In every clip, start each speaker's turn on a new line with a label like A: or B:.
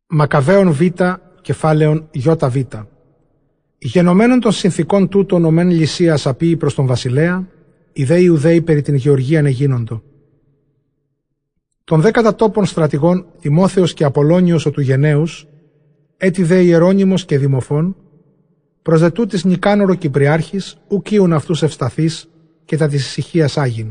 A: Μακαβαίων Β, κεφάλαιον ΙΒ. Γενομένων των συνθηκών τούτων ο μεν Λυσίας απείει προς τον βασιλέα, οι δε Ιουδαίοι περί την Γεωργίαν εγίνοντο. Των 10 τόπων στρατηγών Τιμόθεος και Απολώνιος ο του Γενναίους, έτι δε Ιερώνυμος και Δημοφών, προς δε τούτης Νικάνορο Κυπριάρχης, ουκίουν αυτούς ευσταθείς και τα της ησυχίας άγιν.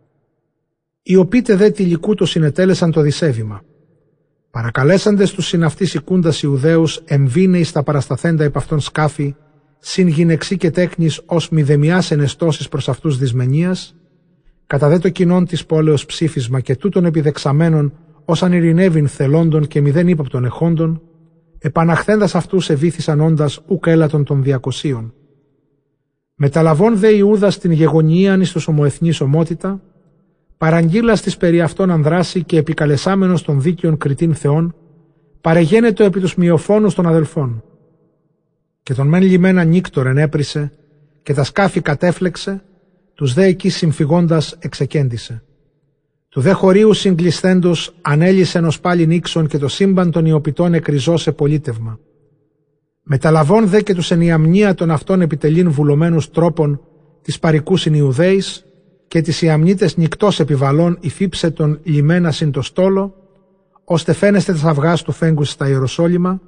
A: Οι οποίτε δε τυλικού το συνετέλεσαν το δισέβημα. Παρακαλέσαντες τους συναυτής οικούντας Ιουδαίους εμβήνεοι στα παρασταθέντα επ' αυτόν σκάφη, συν γυναιξή και τέκνης ως μηδεμιάς ενεστώσεις προς αυτούς δυσμενίας, κατά δε το κοινόν της πόλεως ψήφισμα και τούτων επιδεξαμένων ως ανειρηνεύειν θελόντων και μηδέν ύποπτων εχόντων, επαναχθέντας αυτούς εβήθησαν όντας ουκ έλατον των 200. Μεταλαβών δε Ιούδας την γεγονίαν εις τους ομοεθνείς ομότητα, παραγγείλας της περί αυτών ανδράση και επικαλεσάμενος των δίκαιων κριτήν θεών, παρεγένετο επί τους μειοφώνους των αδελφών. Και τον μεν λιμένα νύκτορ ενέπρισε και τα σκάφη κατέφλεξε, τους δε εκεί συμφυγώντας εξεκέντησε. Του δε χωρίου συγκλισθέντος ανέλυσεν ως πάλιν ίξον και το σύμπαν των Ιωπητών εκριζώ σε πολίτευμα. Μεταλαβών δε και τους εν ιαμνία των αυτών επιτελήν βουλωμένους τρόπων της παρικούς Ιουδαίης, και τις ιαμνίτες νυκτός επιβαλών υφύψε τον λιμένα συν το στόλο, ώστε φαίνεστε τα αυγάς του φέγγους στα Ιεροσόλυμα,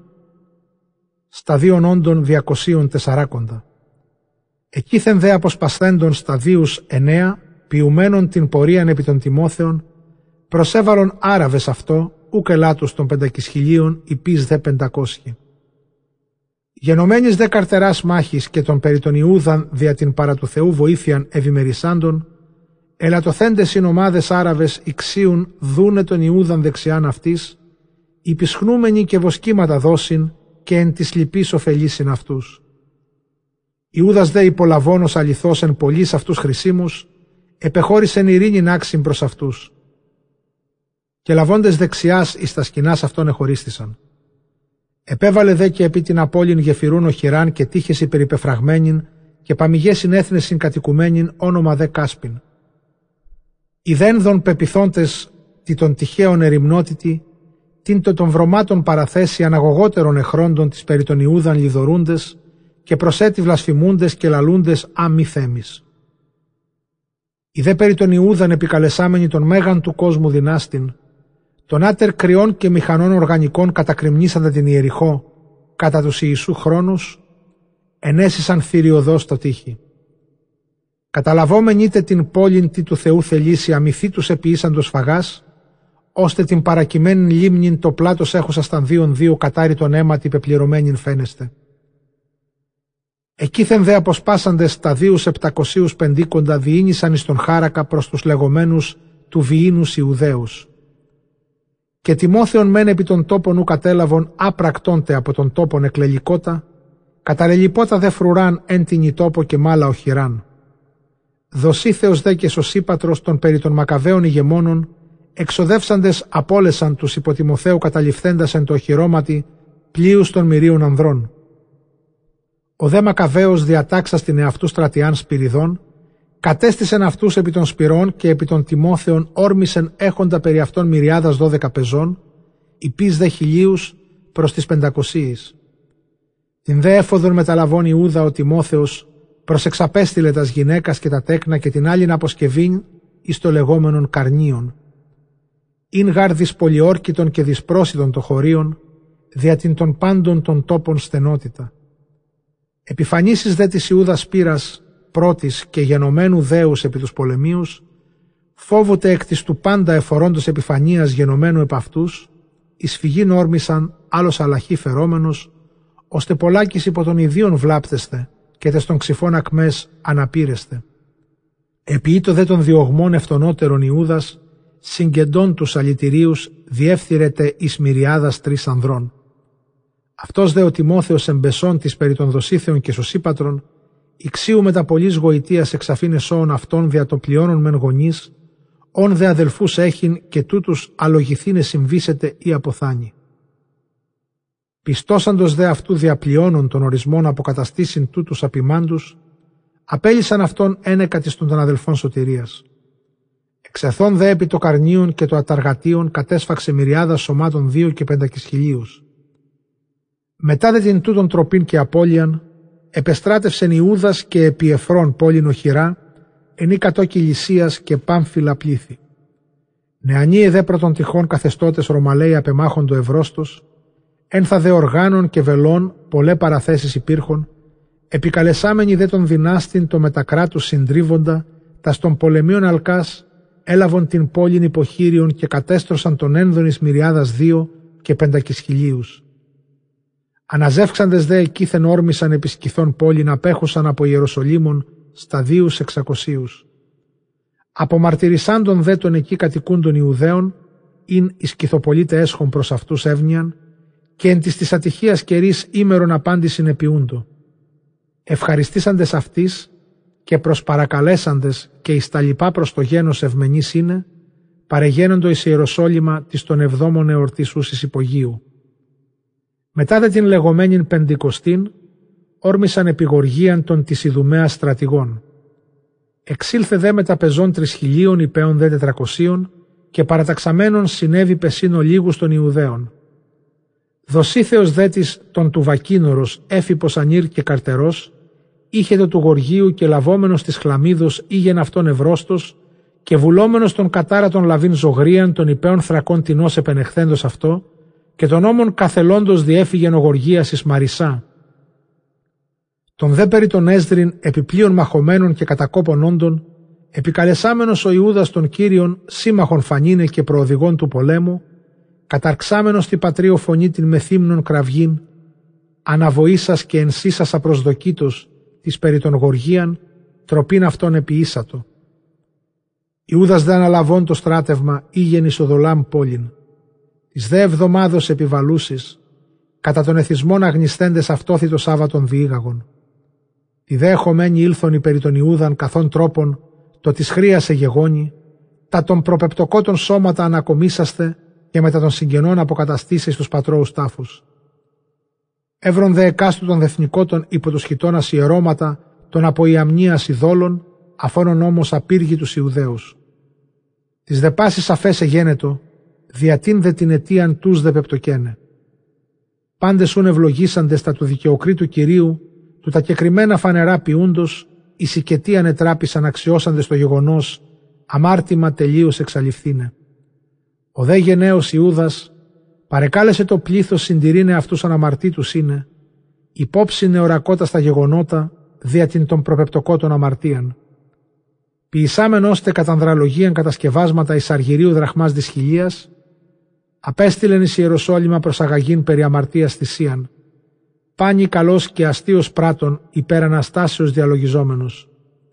A: στα 2 όντων 240. Εκείθεν δε αποσπασθέντων σταδίους 9, ποιουμένων την πορείαν επί των Τιμόθεων, προσέβαλον Άραβες αυτό, ουκ ελάτους των 500,000, υπείς δε 500. Γενομένης δε καρτεράς μάχης και των περί των Ιούδαν δια την παρά του Θεού βοήθειαν ευημερισσάντων, ελατοθέντες συνομάδες Άραβες ηξίουν δούνε τον Ιούδαν δεξιάν αυτής, υπισχνούμενοι και βοσκήματα δώσιν και εν της λυπής ωφελήσιν αυτούς. Ιούδας δε υπολαβώνος αληθώς εν πολλής αυτούς χρησίμους, επεχώρησεν ειρήνην άξιν προς αυτούς. Και λαβώντες δεξιάς εις τα σκηνάς αυτών εχωρίστησαν. Επέβαλε δε και επί την απόλυν γεφυρούν οχυράν και τύχες υπερυπεφραγμένην και παμιγές συνέθνες συγκατοικουμένην όνομα δε Κάσπιν. Ιδένδων πεπιθόντες τι των τυχαίων ερημνότητη, την το των βρωμάτων παραθέσει αναγωγότερων εχρόντων της περί των Ιούδαν λιδωρούντες και προσέτι βλασφημούντες και λαλούντες μη θέμης. Οι δε περί των Ιούδαν επικαλεσάμενοι των μέγαν του κόσμου δυνάστην, των άτερ κρυών και μηχανών οργανικών κατακριμνήσαντα την Ιεριχώ κατά τους Ιησού χρόνους, ενέσισαν θηριωδώς το τείχη. Καταλαβόμεν είτε την πόλην τι του Θεού θελήσει αμυθή τους επιήσαντος φαγάς, ώστε την παρακειμένην λίμνην το πλάτος έχουσα σταν 2 κατάριτον αίματι πεπληρωμένην φαίνεστε. Εκείθεν δε αποσπάσαντες τα 2,750 διήνυσαν εις τον χάρακα προς τους λεγόμενους του Βιήνους Ιουδαίους. Και Τιμόθεον μεν επί των τόπων ου κατέλαβον άπρακτόντε από τον τόπον εκλελικότα, καταλελιπότα δε φρουράν εν την τόπο και μάλα οχυράν. Δοσίθεος δε και Σωσίπατρος των περί των Μακαβαίων ηγεμόνων, εξοδεύσαντες απόλεσαν τους υπό Τιμοθέου καταληφθέντας εν το οχυρώματι πλοίους των μυρίων ανδρών. Ο δε Μακαβαίος διατάξας την εαυτού στρατιάν Σπυριδών, κατέστησεν αυτούς επί των Σπυρών και επί των Τιμόθεων όρμησεν έχοντα περί αυτών μυριάδας 12 πεζών, υπείς δε 1,000 προς τις 500. Την δε έφοδον μεταλαβών Ιούδα ο Τιμόθεος προσεξαπέστειλε τας γυναίκας και τα τέκνα και την άλλην αποσκευήν εις το λεγόμενον καρνίων. Ειν γάρ δυσπολιόρκητον και δυσπρόσιτον το χωρίον, δια την των πάντων των τόπων στενότητα. Επιφανίσεις δε της Ιούδας πύρας πρώτης και γενομένου δέους επί τους πολεμίους, φόβοτε εκ της του πάντα εφορώντος επιφανίας γενομένου επ' αυτούς, εις φυγήν όρμησαν άλλος αλαχή φερόμενος, ώστε πολλάκις υπό των ιδίων βλάπτεστε και τες των ξυφών ακμές αναπήρεστε. Επιείτο δε των διωγμών ευτονότερων Ιούδας, συγκεντών τους αλητηρίους διεύθυρεται εις μυριάδας 3 ανδρών. Αυτός δε ο Τιμόθεος εμπεσών της περί των Δοσίθεων και Σωσίπατρων, ηξίου με τα πολλής γοητείας εξαφήνε σώων αυτών δια των πλειώνων μεν γονείς, όν δε αδελφούς έχειν και τούτους αλογηθήνε συμβήσετε ή αποθάνει. Πιστώσαντος δε αυτού διαπλειώνων των ορισμών αποκαταστήσιν τούτους απειμάντους, απέλυσαν αυτόν ένεκα της των αδελφών σωτηρίας. Εξεθών δε επί το καρνίον και το αταργατίον κατέσφαξε μυριάδα σωμάτων 2 και 500,000. Μετά δε την τούτον τροπήν και απώλειαν, επεστράτευσεν Ιούδας και επί Εφρών πόλην οχυρά, ενή κατόκι Λυσίας και Πάμφυλα πλήθη. Νεανοί εδέ πρώτων τυχών καθεστώτες Ρωμαλαίοι απεμάχοντο Ευρώστος, ένθα δε οργάνων και βελών πολλέ παραθέσεις υπήρχον, επικαλεσάμενοι δε τον δυνάστην το μετακράτους συντρίβοντα, τας των πολεμίων αλκάς, έλαβον την πόλην υποχείριον και κατέστρωσαν τον ένδονης μυριάδας 2 και 500.000. Αναζεύξαντες δε εκείθεν όρμησαν επί σκυθών πόλην απέχουσαν από Ιεροσολύμων σταδίους 600. Απομαρτυρησάντων δε των εκεί κατοικούντων Ιουδαίων, ειν οι σκυθοπολίτε έσχον προς αυτούς εύνοιαν, και εν της ατυχίας καιρής ήμερον απάντησιν επιούντο. Ευχαριστήσαντες αυτής και προσπαρακαλέσαντες και εις τα λοιπά προς το γένος ευμενής είναι, παρεγένοντο εις Ιεροσόλυμα της των 7ων εορτής ούσης υπογείου. Μετά δε την λεγόμενην Πεντηκοστήν, όρμησαν επιγοργίαν των της Ιδουμαίας στρατηγών. Εξήλθε δε με τα πεζών 3.000 υπέων δε 400 και παραταξαμένων συνέβη πεσίνο λίγους των Ιουδαίων. Δοσίθεος δε της τον του Βακίνορος έφυπος ανήρ και καρτερός, είχε το του Γοργίου και λαβόμενος της Χλαμίδοςήγεν αυτόν Ευρώστος και βουλόμενος τον κατάρα των Λαβίν Ζωγρίαν των υπέων θρακών τεινός επενεχθέντος αυτό και τον όμον καθελώντος διέφυγεν ο Γοργίας εις Μαρισά. Τον δε περί των Έσδριν επιπλέον μαχωμένων και κατακόπων όντων, επικαλεσάμενος ο Ιούδας των Κύριων σύμμαχων φανίνε και προοδηγών του πολέμου, καταρξάμενος τη πατρίο φωνή την μεθύμνων κραυγήν, αναβοήσας και ενσύσας απροσδοκήτως της περί των Γοργίαν, τροπήν αυτόν επιήσατο. Ιούδας δε αναλαβών το στράτευμα ήγεν εις Οδολάμ πόλην. Της δε εβδομάδος επιβαλούσης, κατά των εθισμών αγνισθέντες αυτόθη το Σάββατον διήγαγον. Τη δε εχομένη ήλθον περί των Ιούδαν καθόν τρόπον, το της χρίασε γεγόνι, τα των προπεπτοκότων σώματα ανακομίσαστε και μετά των συγγενών αποκαταστήσει στους πατρώους τάφους. Εύρον δε εκάστου των δεθνικότων υπό τους χιτώνας ιερώματα των από ιαμνίας ειδόλων, αφώνων όμως απήργοι τους Ιουδαίους. Της δε πάσης αφές εγένετο, διατήν δε την αιτίαν τους δε πεπτοκαίνε. Πάντες ούν ευλογήσαντες τα του δικαιοκρίτου Κυρίου, του τα κεκριμένα φανερά ποιούντος, οι σικετίαν ετράπησαν αξιώσαντες το γεγονός, αμάρτημα τελείως εξαλειφθήνε. Ο δε γενναίος Ιούδας παρεκάλεσε το πλήθος συντηρήνε αυτούς αναμαρτήτους είναι, υπόψινε ορακότα στα γεγονότα, δια την των προπεπτοκότων αμαρτίαν. Ποιησάμεν ώστε κατά ανδραλογίαν κατασκευάσματα εις αργυρίου δραχμάς δυσχυλίας, απέστειλεν εις Ιεροσόλυμα προς αγαγήν περί αμαρτίας θυσίαν, πάνι καλός και αστείος πράτων υπέρ Αναστάσεως διαλογιζόμενος.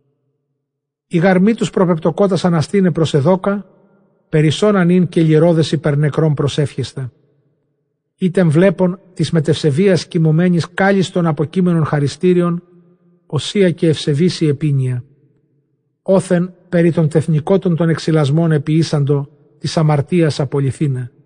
A: Η γαρμή τους προπεπτοκότας αναστήνε προς εδώκα, περισσόν ανήν και λιρόδες υπερνεκρών προσεύχεστε. Ήτεμ βλέπων της μετευσεβίας κοιμωμένης κάλλιστον αποκείμενων χαριστήριων, οσία και ευσεβής η επίνεια. Όθεν περί των τεθνικότων των εξυλασμών επιήσαντο της αμαρτίας απολυθήνε.